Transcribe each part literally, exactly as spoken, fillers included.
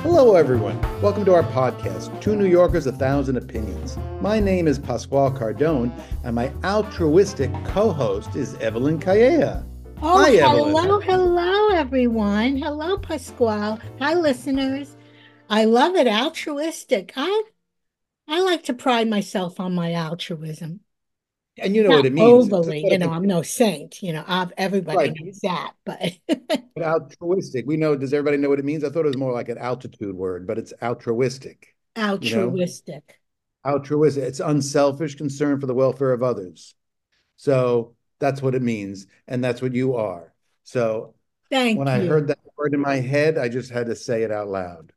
Hello, everyone. Welcome to our podcast, Two New Yorkers, A Thousand Opinions. My name is Pasquale Cardone, and my altruistic co-host is Evelyn Calleja. Oh, Hi, Evelyn. hello, hello, everyone. Hello, Pasquale. Hi, listeners. I love it. Altruistic. I I like to pride myself on my altruism. And you know what Not it means. It's overly, you like know, a- I'm no saint, you know, I've, everybody right, knows that, but but altruistic. We know, does everybody know what it means? I thought it was more like an altitude word, but it's altruistic, you know? altruistic. Altruistic. It's unselfish concern for the welfare of others. So that's what it means, and that's what you are. So when Thank I heard you. that word in my head, I just had to say it out loud.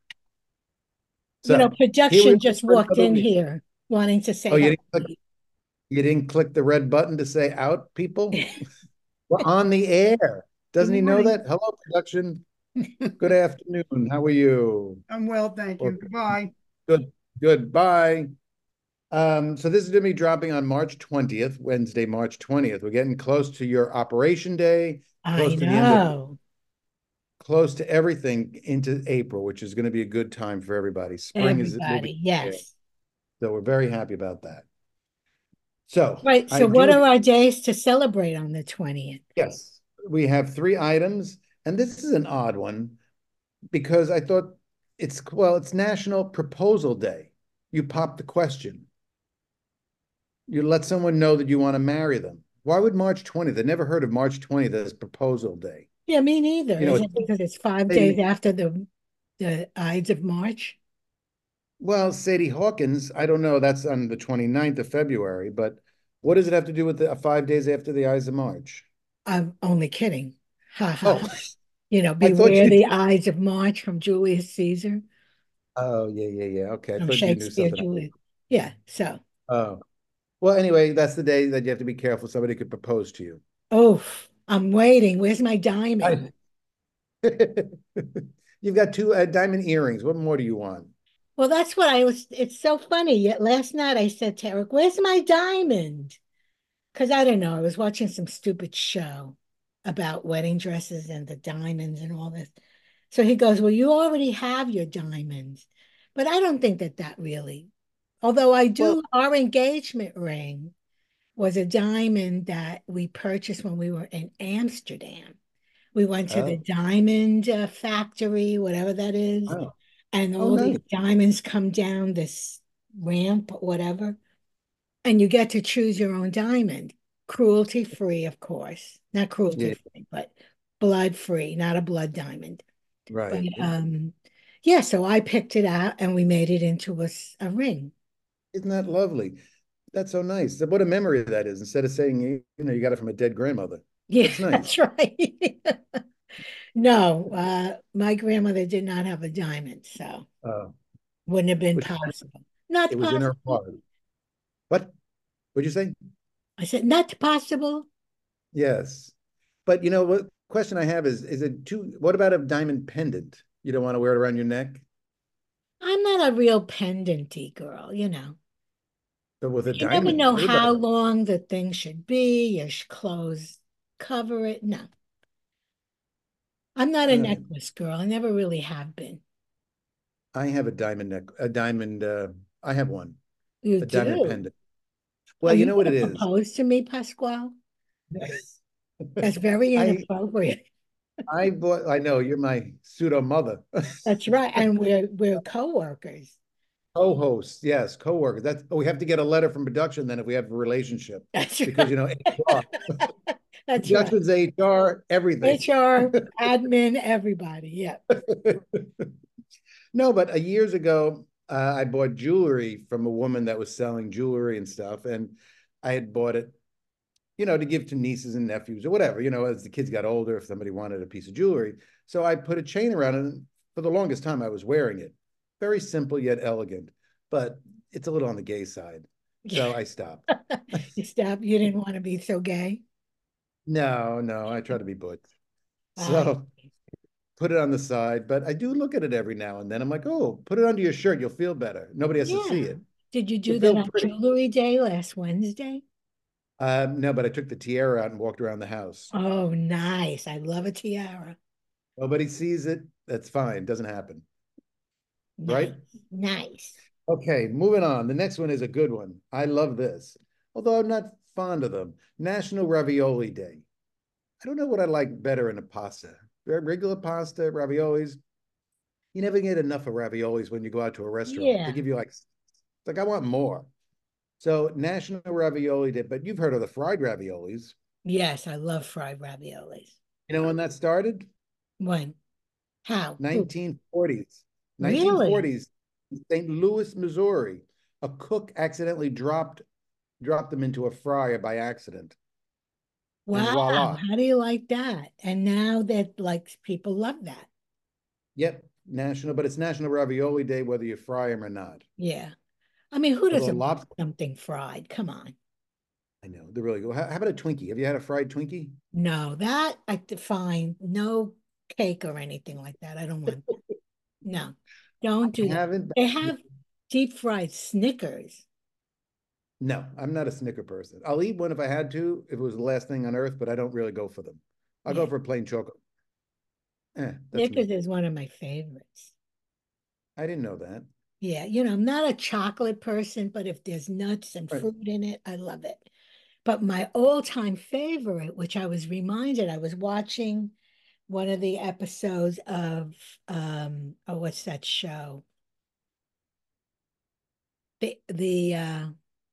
You know, So here we production are just for walked another in week. here wanting to Oh, say you hello. didn't click, you didn't click the red button to say out, people? We're on the air. Good Doesn't he know morning. that? Hello, production. Good afternoon. How are you? I'm well, thank Or you. Goodbye. good, goodbye. Um, so this is going to be dropping on March twentieth, Wednesday, March twentieth. We're getting close to your Operation Day, I close to the end of, know. close to everything into April, which is going to be a good time for everybody. Spring is will be Everybody, there. yes. So we're very happy about that. So Right. I So what do, are our days to celebrate on the twentieth? yes, we have three items, and this is an odd one because I thought it's, well, it's National Proposal Day. You pop the question. You let someone know that you want to marry them. Why would March twentieth? I never heard of March twentieth as Proposal Day. Yeah, me neither. You know, Is it's, it because it's five days Sadie, after the the Ides of March? well, Sadie Hawkins, I don't know, that's on the twenty-ninth of February, but what does it have to do with the uh, five days after the Ides of March? I'm only kidding. Ha ha Oh, ha. You know, I thought beware you, the Ides of March from Julius Caesar, oh, yeah, yeah, yeah. Okay. I from thought you knew Shakespeare, something. Julius. Yeah. So, Oh, well, anyway, that's the day that you have to be careful. Somebody could propose to you. oh, I'm waiting. Where's my diamond? I, you've got two uh, diamond earrings. What more do you want? Well, that's what I was. It's so funny. Yet last night I said to Eric, "Where's my diamond?" Because I don't know. I was watching some stupid show about wedding dresses and the diamonds and all this. So he goes, "Well, you already have your diamonds." But I don't think that that really, although I Well, do, our engagement ring was a diamond that we purchased when we were in Amsterdam. We went to the oh, diamond uh, factory, whatever that is, oh, and oh, all nice. these diamonds come down this ramp, whatever, and you get to choose your own diamond. Cruelty free, of course. Not cruelty Yeah, free, but blood free, not a blood diamond. But right. um, yeah, so I picked it out and we made it into a, s- a ring. Isn't that lovely? That's so nice. What a memory that is. Instead of saying, you know, you got it from a dead grandmother. Yeah, That's nice. that's right. No, uh, my grandmother did not have a diamond, so Uh, wouldn't have been but possible. it Not was in possible. her heart. What? What'd you say? I said, not possible. Yes. But you know what question I have is is it too what about a diamond pendant? You don't want to wear it around your neck? I'm not a real pendanty girl, you know. But with a You never diamond, know everybody how long the thing should be. Your sh- clothes cover it. No, I'm not a uh, necklace girl. I never really have been. I have a diamond neck, a diamond, uh, I have one, You a diamond do. pendant. Are Well, you you know what going it to is? propose to me, Pasquale? That's very I inappropriate. I bought I know you're my pseudo mother. That's right. And we're we're co-workers. Co-hosts, yes, co-workers. That's we have to get a letter from production then if we have a relationship. That's Because right. you know, H R, That's right. production's H R, everything. H R, admin, everybody. Yeah. No, but uh, years ago, uh, I bought jewelry from a woman that was selling jewelry and stuff, and I had bought it, you know, to give to nieces and nephews or whatever, you know, as the kids got older, if somebody wanted a piece of jewelry. So I put a chain around it, and for the longest time, I was wearing it. Very simple yet elegant, but it's a little on the gay side. So I stopped. You stopped. You didn't want to be so gay. No, no, I try to be butch. Uh, So put it on the side, but I do look at it every now and then. I'm like, oh, put it under your shirt. You'll feel better. Nobody has to see yeah. it. Did you You'll do that feel on pretty. Jewelry Day last Wednesday? Um, no, but I took the tiara out and walked around the house. Oh, nice. I love a tiara. Nobody sees it. That's fine. Doesn't happen. right? Nice, nice. Okay, moving on. The next one is a good one. I love this, although I'm not fond of them. National Ravioli Day. I don't know what I like better in a pasta. Regular pasta, raviolis. You never get enough of raviolis when you go out to a restaurant. They Yeah. give you like, like I want more. So National Ravioli Day, but you've heard of the fried raviolis. Yes, I love fried raviolis. You know when that started? When? How? Who? nineteen forties. Really? nineteen forties, Saint Louis, Missouri. A cook accidentally dropped dropped them into a fryer by accident. And Wow. voila. How do you like that? And now that like people love that. Yep, national, but it's National Ravioli Day, whether you fry them or not. Yeah. I mean, who Although doesn't like lobster, something fried? Come on. I know they're really good. How, how about a Twinkie? Have you had a fried Twinkie? No, that I define no cake or anything like that. I don't want that. No, don't I do that. haven't. They have deep fried Snickers. No, I'm not a Snicker person. I'll eat one if I had to, if it was the last thing on earth, but I don't really go for them. I'll go Yeah. for plain chocolate. Eh, that's Snickers me. is one of my favorites. I didn't know that. Yeah, you know, I'm not a chocolate person, but if there's nuts and Right. fruit in it, I love it. But my all-time favorite, which I was reminded, I was watching one of the episodes of um oh, what's that show? The the uh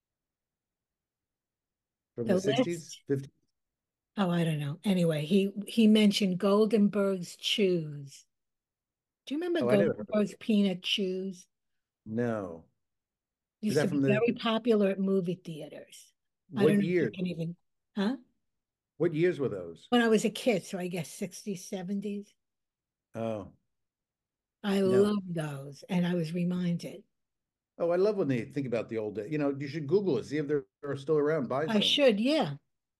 From the the sixties, list. fifties. Oh, I don't know. Anyway, he he mentioned Goldenberg's chews. Do you remember Oh, I never heard of Goldenberg's it. peanut chews? No. Is Used to that be from the very popular at movie theaters. I don't what know if you year? can even, huh? What years were those? When I was a kid, so I guess sixties, seventies. Oh, I no. love those. And I was reminded. Oh, I love when they think about the old day. You know, you should Google it, see if they're, they're still around, buy I some. should, yeah.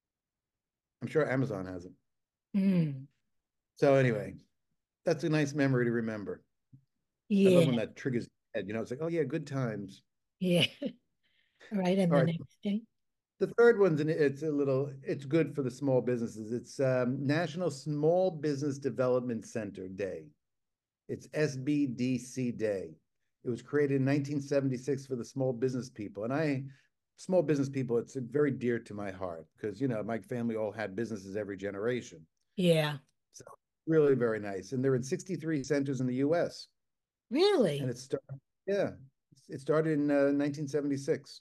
I'm sure Amazon has them. Mm, So anyway, that's a nice memory to remember. I love yeah, when that triggers head, you know, it's like, oh yeah, good times. yeah. All right, and All the right. next thing. The third one's an, it's a little, it's good for the small businesses. It's um, National Small Business Development Center Day. It's S B D C Day. It was created in nineteen seventy-six for the small business people. And I, small business people, it's very dear to my heart because, you know, my family all had businesses every generation. Yeah. So really very nice. And they're in sixty-three centers in the U S. And Really? it started, yeah, it started in uh, nineteen seventy-six.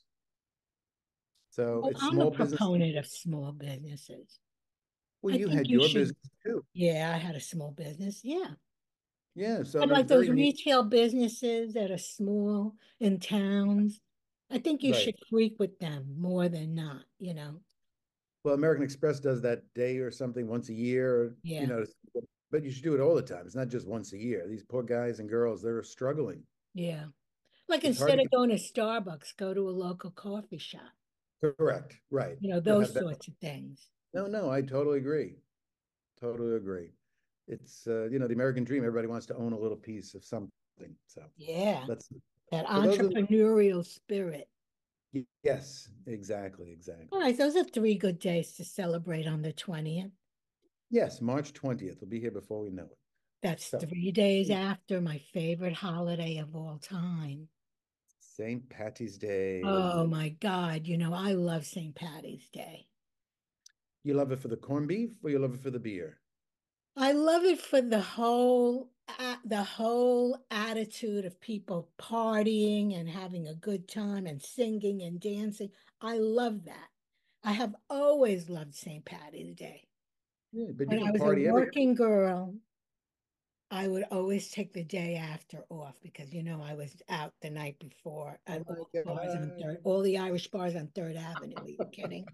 So Well, it's I'm a small business. proponent of small businesses. Well, I you think had you your should. business too. Yeah, I had a small business. Yeah. Yeah. So I And mean, like it's those very neat. retail businesses that are small in towns, I think you Right. should frequent them more than not, you know? Well, American Express does that day or something once a year, you Yeah. know, but you should do it all the time. It's not just once a year. These poor guys and girls, they're struggling. Yeah. Like It's hard instead to of get. going to Starbucks, go to a local coffee shop, Correct. Right. you know, You'll have those better. sorts of things. No, no, I totally agree. Totally agree. It's, uh, you know, the American dream. Everybody wants to own a little piece of something. So Yeah. that's, That so those are, entrepreneurial spirit. yes, exactly, All exactly. right, those are three good days to celebrate on the twentieth. Yes, March twentieth. We'll be here before we know it. That's So, three days after my favorite holiday of all time. Saint Patty's Day. Oh my God, you know, I love Saint Patty's Day. You love it for the corned beef or you love it for the beer? I love it for the whole uh, the whole attitude of people partying and having a good time and singing and dancing. I love that. I have always loved Saint Patty's Day. Yeah, but you When I can was a party every. working girl, I would always take the day after off because you know I was out the night before Oh at my all the bars on Third, God. all the Irish bars on Third Avenue. Are you kidding?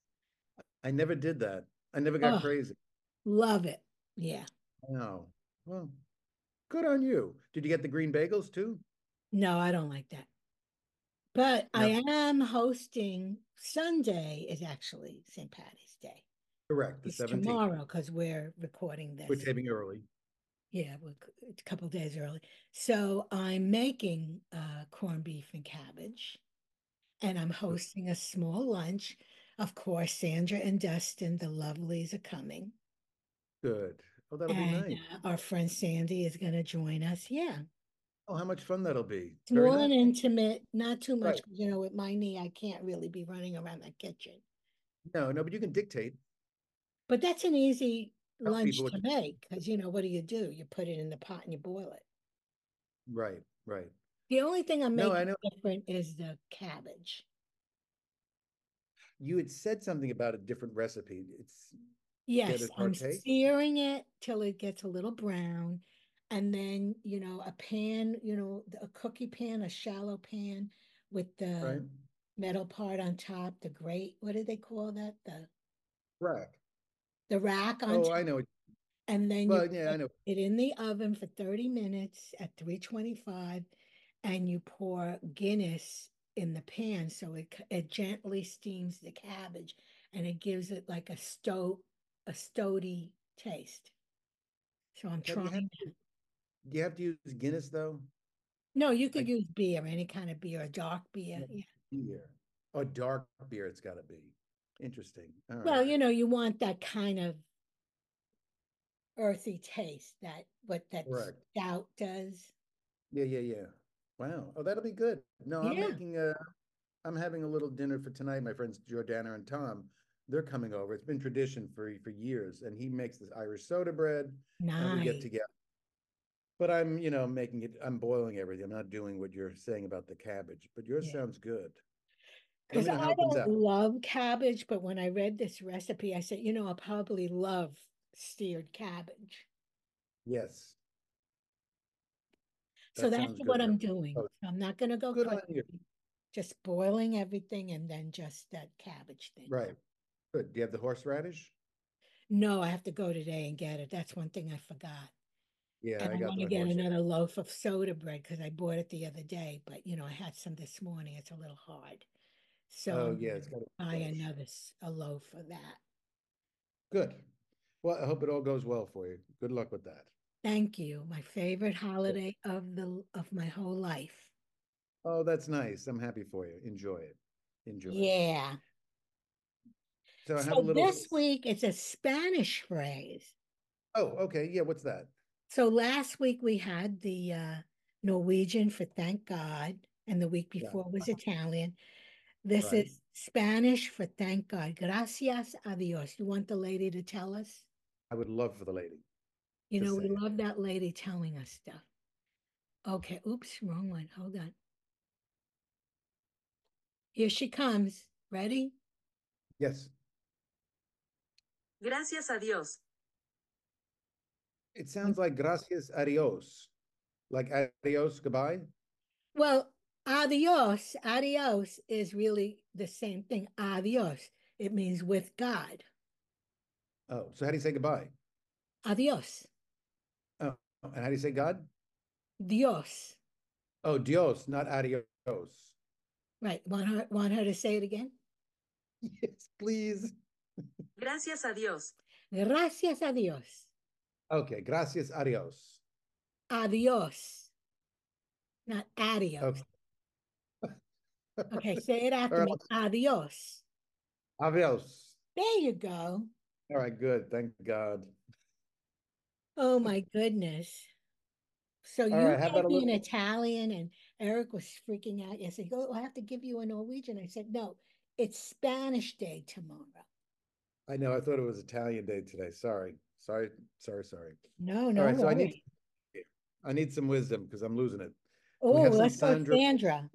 I never did that. I never got Oh, crazy. love it. Yeah. No. Well, good on you. Did you get the green bagels too? No, I don't like that. But No. I am hosting Sunday is actually Saint Patty's Day. Correct. The It's seventeenth. tomorrow because we're recording We're this. taping early. Yeah, we're c- a couple days early. So I'm making uh, corned beef and cabbage, and I'm hosting a small lunch. Of course, Sandra and Dustin, the lovelies, are coming. Good. Oh, that'll be And nice. uh, our friend Sandy is going to join us. Yeah. Oh, how much fun that'll be. Very Small and nice. intimate, not too much, Right. 'cause, you know, with my knee, I can't really be running around the kitchen. No, no, but you can dictate, But that's an easy tell lunch people what to to make because, you know, what do you do? You put it in the pot and you boil it. Right, right. The only thing I'm No, I making know different is the cabbage. you had said something about a different recipe. It's Yes, Cheddar I'm Parté, searing it till it gets a little brown. And then, you know, a pan, you know, a cookie pan, a shallow pan with right? the metal part on top, the grate, what do they call that? The Rack. the rack on Oh, top. I know. And then you Well, yeah, I put know. it in the oven for thirty minutes at three twenty-five, and you pour Guinness in the pan so it it gently steams the cabbage and it gives it like a stoat a stoaty taste. So I'm Now, do you have trying to, that. do you have to use Guinness though? No, you could Like use beer, any kind of beer, a dark beer. no, Yeah. beer. Oh, dark beer, it's got to be. Interesting. All right. Well, you know, you want that kind of earthy taste that what that Correct. stout does. Yeah, yeah, yeah. Wow. Oh, that'll be good. No, I'm Yeah, making a, I'm having a little dinner for tonight. My friends Jordana and Tom, they're coming over. It's been tradition for for years, and he makes this Irish soda bread, and we get nice. together. But I'm, you know, making it, I'm boiling everything. I'm not doing what you're saying about the cabbage, but yours Yeah. sounds good. Let Because me know I how it comes don't out. love cabbage, but when I read this recipe, I said, you know, I'll probably love steered cabbage. Yes, So that that's sounds what good. I'm doing. Oh, So I'm not going to go good on you. crazy, just boiling everything and then just that cabbage thing. Right. Good. Do you have the horseradish? No, I have to go today and get it. That's one thing I forgot. Yeah, And I I got want to the get horse. another loaf of soda bread because I bought it the other day, but you know, I had some this morning. It's a little hard. So Oh, I'm yeah, going it's to got to be buy fresh. another s- a loaf of that. Good. Well, I hope it all goes well for you. Good luck with that. Thank you. My favorite holiday of the of my whole life. Oh, that's nice. I'm happy for you. Enjoy it. Enjoy it. Yeah. So I have a So little. this week it's a Spanish phrase. Oh, okay. Yeah, what's that? So last week we had the uh, Norwegian for thank God, and the week Yeah, before was Italian. This right. is Spanish for thank God. Gracias a Dios. You want the lady to tell us? I would love for the lady You to know, we say it. love that lady telling us stuff. Okay, oops, wrong one. Hold on. Here she comes. Ready? Yes. Gracias a Dios. It sounds like gracias, adios. Like adios, goodbye. Well, adios, adios is really the same thing. Adios. It means with God. Oh, so how do you say goodbye? Adios. Oh, and how do you say God? Dios. Oh, Dios, not adios. Right. Want her, want her to say it again? Yes, please. Gracias a Dios. Gracias a Dios. Okay, gracias, adios. Adios, not Okay. adios. Okay, say it All after right. me. Adios. Adios. There you go. All right, good. Thank God. Oh my goodness. So All you right, how about gave a me an little? Italian and Eric was freaking out yesterday. Go, I have to give you a Norwegian. I said, no, it's Spanish Day tomorrow. I know, I thought it was Italian Day today. Sorry. Sorry, sorry, sorry. No, All no right, so I need worry. I need some wisdom because I'm losing it. Can we Oh, have some let's go, Sandra? Sandra.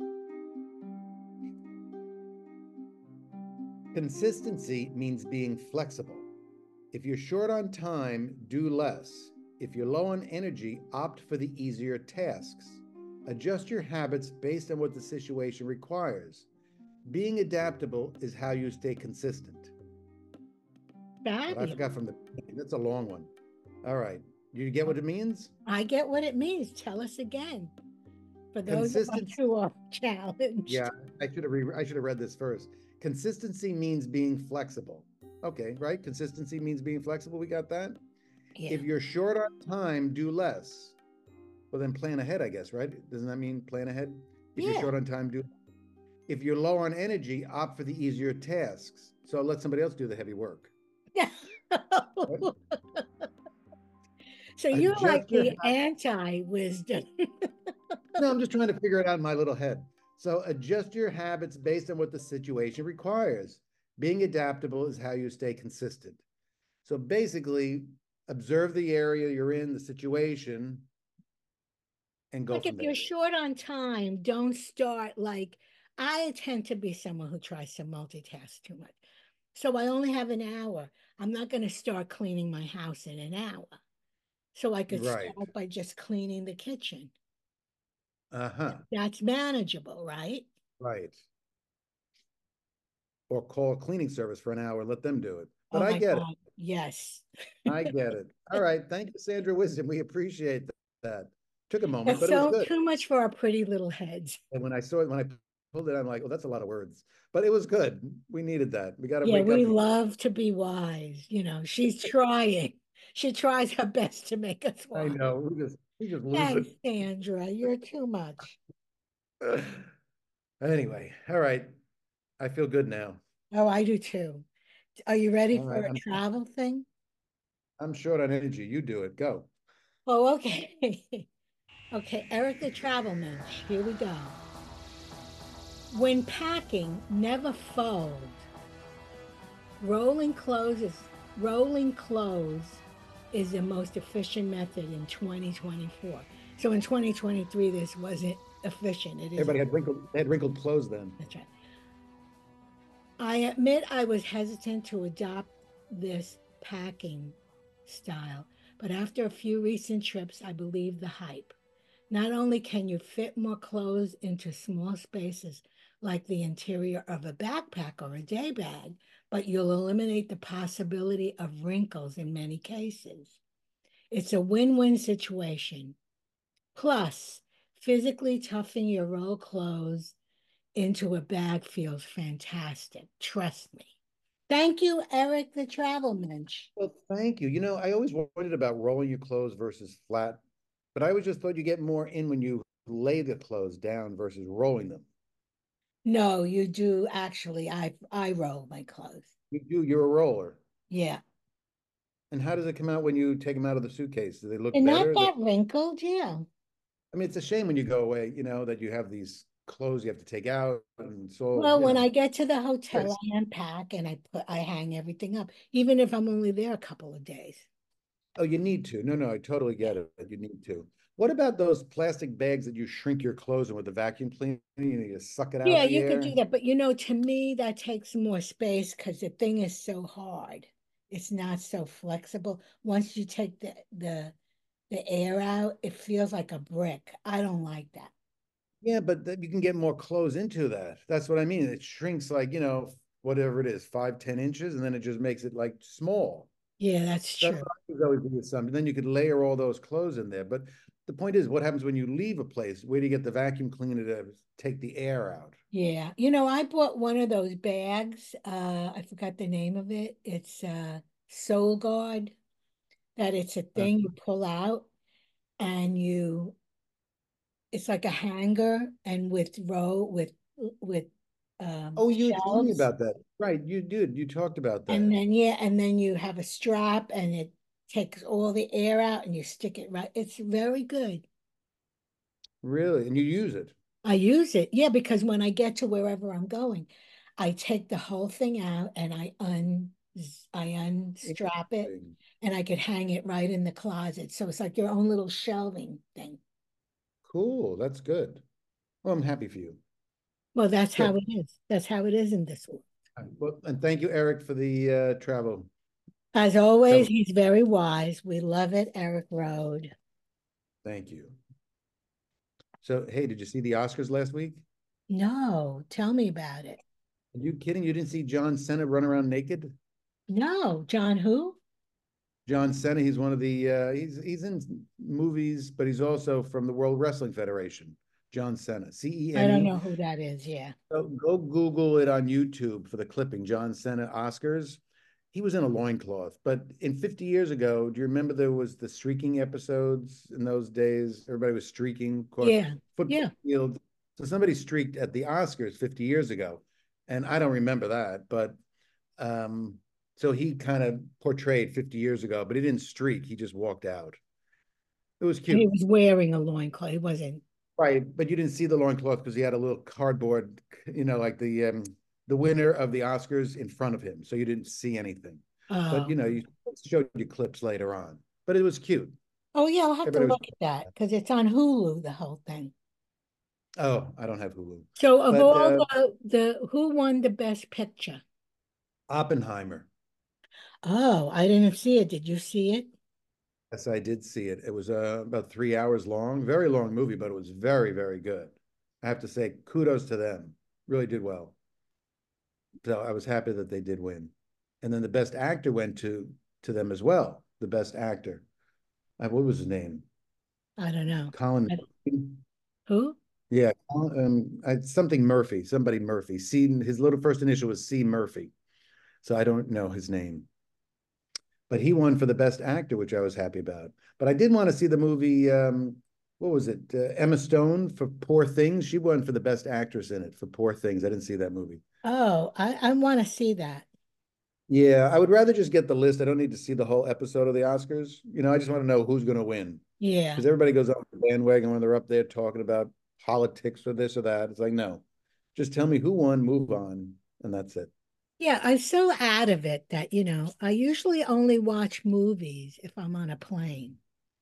Consistency means being flexible. If you're short on time, do less. If you're low on energy, opt for the easier tasks. Adjust your habits based on what the situation requires. Being adaptable is how you stay consistent. What I Fabulous. forgot from the, that's a long one. All right. You get what it means? I get what it means. Tell us again. For those of us Consistency. who are Yeah, challenged. I should have re- I should have read this first. Consistency means being flexible. Okay, right? Consistency means being flexible. We got that. If Yeah. you're short on time, do less. Well, then plan ahead, I guess, right? Doesn't that mean plan ahead? If you're Yeah. short on time, do. If you're low on energy, opt for the easier tasks. So let somebody else do the heavy work. Right? So you're like Adjust your the anti-wisdom. No, I'm just trying to figure it out in my little head. So adjust your habits based on what the situation requires. Being adaptable is how you stay consistent. So basically, observe the area you're in, the situation, and go Like if from you're there. short on time, don't start like I tend to be someone who tries to multitask too much. So I only have an hour. I'm not going to start cleaning my house in an hour. So I could Right. start by just cleaning the kitchen. Uh-huh. That's manageable, right? Right. Or call a cleaning service for an hour, let them do it. But Oh I my get it. God. Yes. I get it. All right. Thank you, Sandra Wisdom. We appreciate that. Took a moment, That's but it was so good. too much for our pretty little heads. And when I saw it, when I pulled it, I'm like, oh, that's a lot of words. But it was good. We needed that. We got to Yeah, wake we up. love to be wise. You know, she's trying. She tries her best to make us I wise. know. We just we just lose Thanks, it. Sandra. You're too much. Anyway, all right. I feel good now. Oh, I do too. Are you ready All for right. a I'm travel thing? I'm short on energy. You do it. Go. Oh, okay. Okay, Eric the Travel Mensch. Here we go. When packing, never fold. Rolling clothes is rolling clothes is the most efficient method in twenty twenty-four. So in twenty twenty-three, this wasn't efficient. It isn't. Everybody had wrinkled they had wrinkled clothes then. That's right. I admit I was hesitant to adopt this packing style, but after a few recent trips, I believe the hype. Not only can you fit more clothes into small spaces like the interior of a backpack or a day bag, but you'll eliminate the possibility of wrinkles in many cases. It's a win-win situation. Plus, physically toughing your roll clothes into a bag feels fantastic. Trust me. Thank you, Eric the Travel Mensch. Well, thank you. You know, I always wondered about rolling your clothes versus flat, but I always just thought you get more in when you lay the clothes down versus rolling them. No, you do actually. I I roll my clothes. You do, you're a roller. Yeah. And how does it come out when you take them out of the suitcase? Do they look And not better? They, that wrinkled, yeah. I mean, it's a shame when you go away, you know, that you have these clothes you have to take out and so, Well, you when I know, get to the hotel, risk. I unpack and I put I hang everything up, even if I'm only there a couple of days. Oh, you need to. No, no, I totally get it. You need to. What about those plastic bags that you shrink your clothes in with the vacuum cleaner? You know, you suck it out Yeah, the you could do air. that, but you know, to me, that takes more space because the thing is so hard. It's not so flexible. Once you take the the the air out, it feels like a brick. I don't like that. Yeah, but th- you can get more clothes into that. That's what I mean. It shrinks like, you know, whatever it is, five, ten inches, and then it just makes it like small. Yeah, that's That's true. what I was always doing with some. And then you could layer all those clothes in there. But the point is, what happens when you leave a place? Where do you get the vacuum cleaner to take the air out? Yeah. You know, I bought one of those bags. Uh, I forgot the name of it. It's uh Soul Guard, that it's a Uh, thing you pull out and you it's like a hanger and with row with with um oh, you told me shelves. about that. Right, you did. You talked about And that. then yeah, and then you have a strap and it takes all the air out and you stick it right. It's very good. Really? And you use it. I use it. Yeah, because when I get to wherever I'm going, I take the whole thing out and I un I unstrap it Interesting. and I could hang it right in the closet. So it's like your own little shelving thing. Cool. That's good. Well, I'm happy for you. Well, that's how Good. it is. That's how it is in this world. Well, and thank you, Eric, for the uh, travel. As always, Travel. he's very wise. We love it, Eric Road. Thank you. So, hey, did you see the Oscars last week? No, tell me about it. Are you kidding? You didn't see John Cena run around naked? No, John who? John Cena, he's one of the uh, he's he's in movies, but he's also from the World Wrestling Federation. John Cena, C E I N don't E. know who that is. Yeah. So go Google it on YouTube for the clipping. John Cena Oscars. He was in a loincloth, but in fifty years ago, do you remember there was the streaking episodes in those days? Everybody was streaking across Yeah. football Yeah. field. So somebody streaked at the Oscars fifty years ago, and I don't remember that, but um, so he kind of portrayed fifty years ago, but he didn't streak. He just walked out. It was And he cute. was wearing a loincloth. He wasn't. Right, but you didn't see the loincloth because he had a little cardboard, you know, like the um the winner of the Oscars in front of him. So you didn't see anything. But Oh, you know, you showed you clips later on. But it was cute. oh yeah, I'll have to Everybody was, look at that because it's on Hulu, the whole thing. oh, I don't have Hulu. So of But all uh the the who won the best picture? Oppenheimer. Oh, I didn't see it. Did you see it? Yes, I did see it. It was uh, about three hours long, very long movie, but it was very, very good. I have to say, kudos to them. Really did well. So I was happy that they did win. And then the best actor went to to them as well. The best actor. Uh, what was his name? I don't know. Colin. I- Who? Yeah, um, I, something Murphy. Somebody Murphy. C. His little first initial was C. Murphy. So I don't know his name, but he won for the best actor, which I was happy about. But I did want to see the movie. Um, what was it? Uh, Emma Stone for Poor Things. She won for the best actress in it for Poor Things. I didn't see that movie. Oh, I, I want to see that. Yeah, I would rather just get the list. I don't need to see the whole episode of the Oscars. You know, I just want to know who's going to win Yeah. because everybody goes on the bandwagon when they're up there talking about politics or this or that. It's like, no, just tell me who won, move on, and that's it. Yeah, I'm so out of it that, you know, I usually only watch movies if I'm on a plane,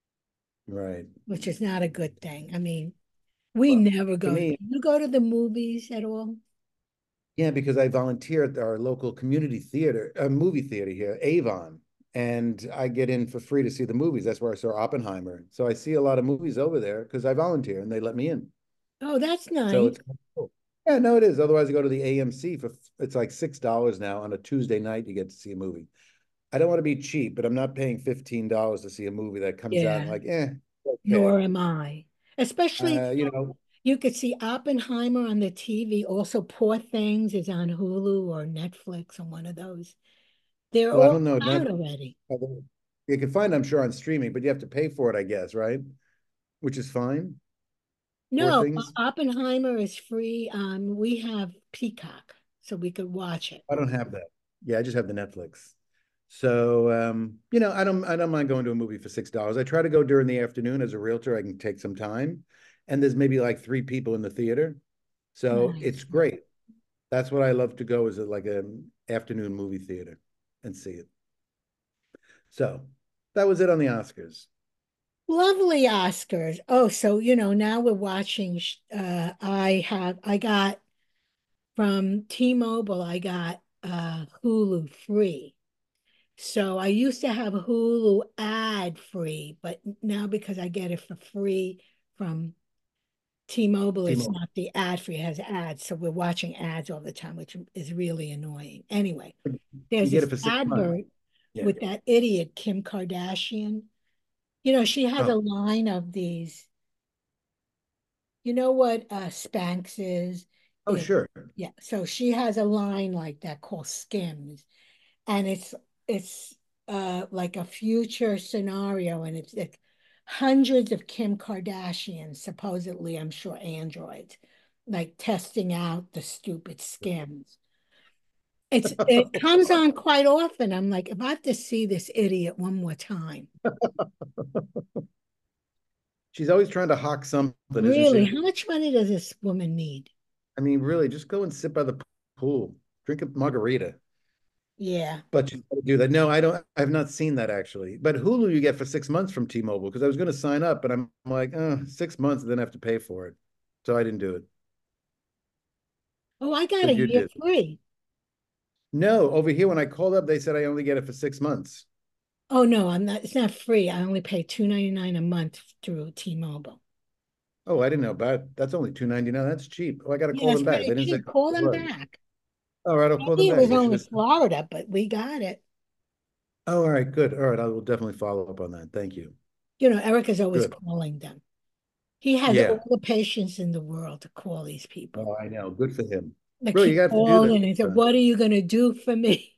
Right. which is not a good thing. I mean, we Well, never for go. Do me, you go to the movies at all? yeah, because I volunteer at our local community theater, a movie theater here, Avon, and I get in for free to see the movies. That's where I saw Oppenheimer. So I see a lot of movies over there because I volunteer and they let me in. Oh, that's So nice. it's cool. Yeah, no, it is. Otherwise, I go to the A M C for it's like six dollars now on a Tuesday night. You get to see a movie. I don't want to be cheap, but I'm not paying fifteen dollars to see a movie that comes out and Yeah, like, eh, okay. nor am I. Especially, Uh, you know, you could see Oppenheimer on the T V. Also, Poor Things is on Hulu or Netflix or one of those. They're well, I all don't know. out Net, already. you can find, I'm sure, on streaming, but you have to pay for it, I guess, right? Which is fine. Poor No, O- things. Oppenheimer is free. Um, we have Peacock, so we could watch it. I don't have that. Yeah, I just have the Netflix. So um, you know, I don't I don't mind going to a movie for six dollars. I try to go during the afternoon as a realtor. I can take some time, and there's maybe like three people in the theater, so Nice. it's great. That's what I love to go is like an afternoon movie theater and see it. So that was it on the Oscars. Lovely Oscars. Oh, so you know, now we're watching. sh- Uh, I have I got from T-Mobile. I got uh Hulu free. So I used to have Hulu ad free, but now because I get it for free from T-Mobile, it's T-Mobile. not the ad free, it has ads. So we're watching ads all the time, which is really annoying. Anyway, You there's get this it for six months. advert Yeah. with that idiot Kim Kardashian. You know, she has a Oh, line of these. You know what uh Spanx is? oh, It, sure. yeah, so she has a line like that called Skims, and it's it's uh like a future scenario, and it's like hundreds of Kim Kardashians, supposedly, I'm sure androids, like testing out the stupid Skims. It's it comes on quite often. I'm like, if I have to see this idiot one more time. She's always trying to hawk something, isn't Really, she? how much money does this woman need? I mean, really, just go and sit by the pool, drink a margarita. Yeah. But you gotta do that. No, I don't. I have not seen that actually. But Hulu you get for six months from T-Mobile because I was going to sign up, but I'm like, oh, six months, and then I have to pay for it. So I didn't do it. Oh, I got a But you year did. free. No, over here when I called up, they said I only get it for six months. Oh no, I'm not. It's not free. I only pay two ninety nine a month through T-Mobile. Oh, I didn't know about that's only two ninety-nine. That's cheap. Oh, I got to Yeah, call it's them back. pretty They didn't say cheap. how much Call it them was. back. All right, I'll call them Maybe it back. was They should only have. Florida, but we got it. Oh, all right, good. All right, I will definitely follow up on that. Thank you. You know, Eric is always Good. calling them. He has Yeah. all the patience in the world to call these people. Oh, I know. Good for him. Like Really, he you have to do that. called and he said, "What are you going to do for me?"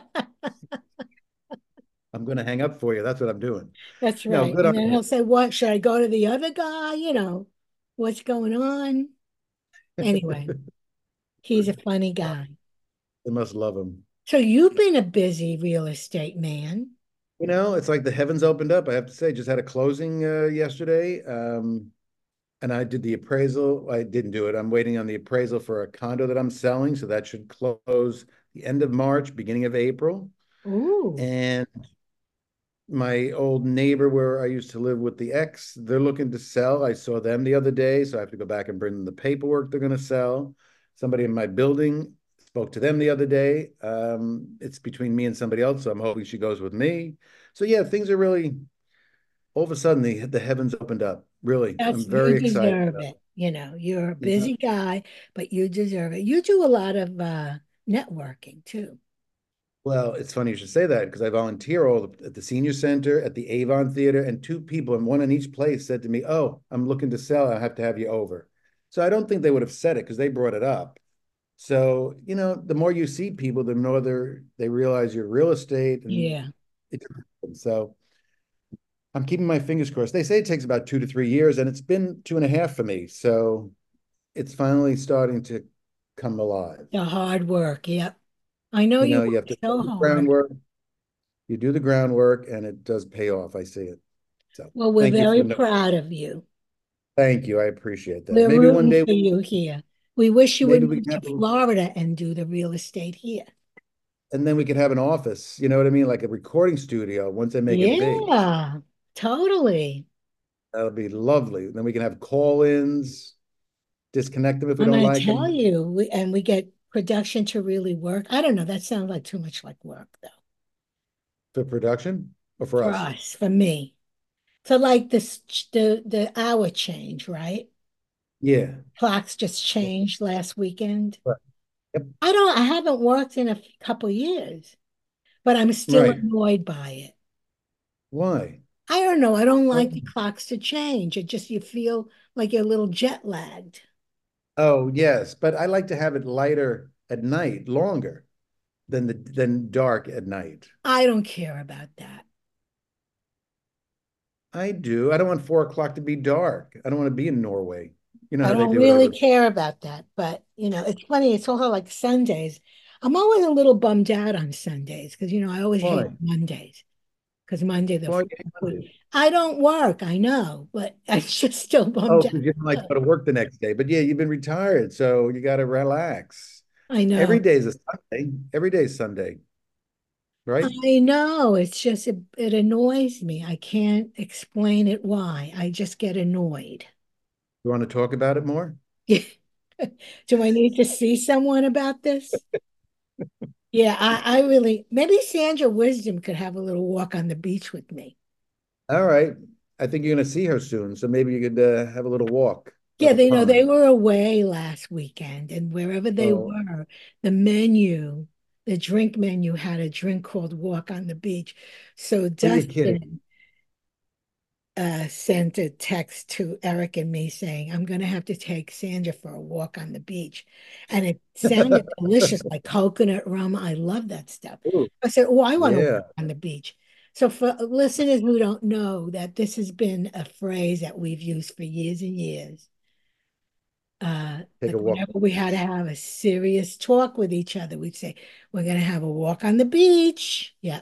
I'm going to hang up for you. That's what I'm doing. That's No, right. good And on then him. he'll say, "What should I go to the other guy? You know, what's going on?" Anyway, he's a funny guy. They must love him. So you've been a busy real estate man. You know, it's like the heavens opened up. I have to say, just had a closing uh, yesterday. Um, and I did the appraisal. I didn't do it. I'm waiting on the appraisal for a condo that I'm selling. So that should close the end of March, beginning of April. Ooh. And my old neighbor where I used to live with the ex, they're looking to sell. I saw them the other day, so I have to go back and bring them the paperwork they're going to sell. Somebody in my building spoke to them the other day. Um, it's between me and somebody else, so I'm hoping she goes with me. So yeah, things are really all of a sudden the the heavens opened up. Really, That's I'm you very excited deserve about it. You know, you're a it. You know? busy guy, but you deserve it. You do a lot of uh networking too. Well, it's funny you should say that because I volunteer all the, at the senior center, at the Avon Theater, and two people, and one in each place, said to me, "Oh, I'm looking to sell. I have to have you over." So I don't think they would have said it because they brought it up. So, you know, the more you see people, the more they they realize your real estate and Yeah. it. So I'm keeping my fingers crossed. They say it takes about two to three years, and it's been two and a half for me. So it's finally starting to come alive. The hard work. Yep. I know You you know, you have work to so do the hard. groundwork. You do the groundwork, and it does pay off. I see it. So Well, we're thank you for very the note. proud of you. Thank you. I appreciate that. We're Maybe one rooting day, for you here. We wish you would maybe we move can to have, a, Florida and do the real estate here. and then we could have an office. You know what I mean? Like a recording studio. Once I make it big, Yeah, totally. that'll be lovely. Then we can have call-ins, disconnect them if we I'm don't going to like tell them you, we, and we get production to really work. I don't know. That sounds like too much like work, though, for production or for for us. us, for me. So, like this, the the hour change, right? Yeah. Clocks just changed last weekend. Right. Yep. I don't. I haven't worked in a couple years, but I'm still Right. annoyed by it. Why? I don't know. I don't like the Um, clocks to change. It just you feel like you're a little jet lagged. Oh, yes, but I like to have it lighter at night, longer than the than dark at night. I don't care about that. I do. I don't want four o'clock to be dark. I don't want to be in Norway. You know I how they don't do it really over. care about that. But, you know, it's funny. It's also like Sundays. I'm always a little bummed out on Sundays because, you know, I always hate Why? Mondays because Monday the Why? fourth would- I don't work, I know, but I'm just still Oh, bummed because you don't like to out. go to work the next day. But yeah, you've been retired, so you got to relax. I Every know. day is a Sunday. Every day is Sunday, right? I know. It's just, it, it annoys me. I can't explain it why. I just get annoyed. You want to talk about it more? Do I need to see someone about this? Yeah, I, I really, maybe Sandra Wisdom could have a little walk on the beach with me. All right. I think you're going to see her soon, so maybe you could uh, have a little walk by Yeah, the they know they pond. were away last weekend, and wherever they Oh, were, the menu, the drink menu had a drink called Walk on the Beach. So oh, you're kidding. Dustin uh, sent a text to Eric and me saying, I'm going to have to take Sandra for a walk on the beach. And it sounded delicious, like coconut rum. I love that stuff. Ooh, I said, Oh, I want to walk yeah. on the beach. So, for listeners who don't know, that this has been a phrase that we've used for years and years. Uh, Take like a walk. whenever we had to have a serious talk with each other, we'd say, We're going to have a walk on the beach. Yeah.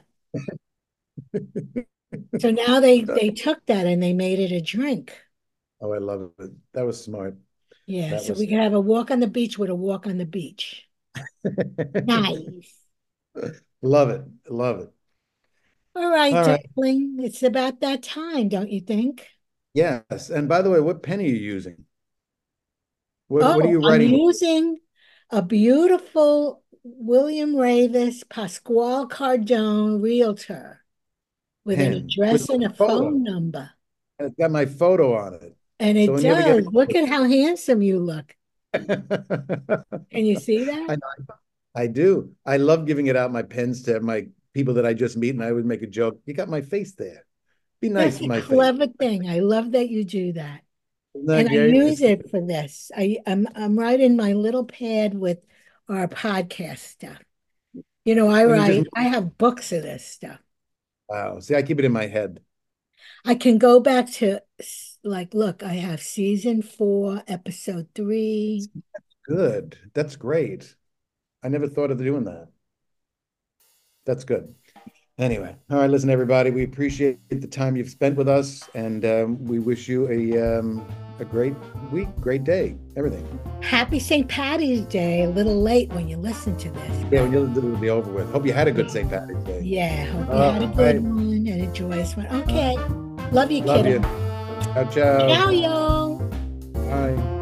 So now they they took that and they made it a drink. Oh, I love it. That was smart. Yeah, That so was we could have a walk on the beach with a walk on the beach. Nice. love it. Love it. All right, All right. darling. It's about that time, don't you think? Yes. And by the way, what pen are you using? What What are Oh, you I'm writing with? using a beautiful William Ravis Pasquale Cardone Realtor with an Pen with address and my a photo. phone number. And it's got my photo on it. And So it when you ever get does. Look at how handsome you look. a Can you see that? I, I do. I love giving it out my pens to my people that I just meet, and I would make a joke. You got my face there. Be nice That's with a my face. clever thing. I love that you do that. Isn't that And I great? use It's it for this. I, I'm I'm writing my little pad with our podcast stuff. You know, I and you just write, I have books of this stuff. wow. See, I keep it in my head. I can go back to s- like, look, I have season four, episode three. Good. That's great. I never thought of doing that. That's good. Anyway, all right, listen, everybody, we appreciate the time you've spent with us, and um, we wish you a um, a great week, great day, everything. Happy Saint Patty's Day. A little late when you listen to this. Yeah, when you'll it'll be over with. Hope you had a good Saint Patrick's Day. Yeah, hope you All had a good right. one and a joyous one. Okay. Love you, Love kiddo. you. Ciao, ciao. Ciao, yo. Bye.